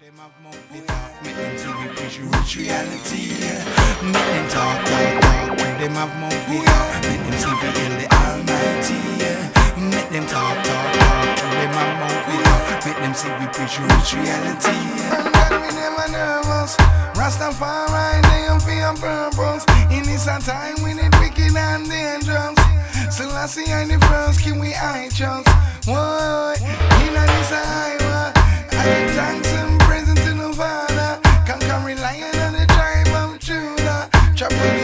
Them have mouth we talk, make them see we preach rich reality. Make them talk. Them have mouth we talk, make them see we in the Almighty. Make them talk. Them have mouth we talk, make them see we preach rich reality. And God we never nervous. Rastafari they on fear purpose. In this a time we need wicked and dangerous. Selassie and the first king we I trust. What? In this highway, I give thanks and praise to the Father. Conquering lion on the tribe of Judah. Trouble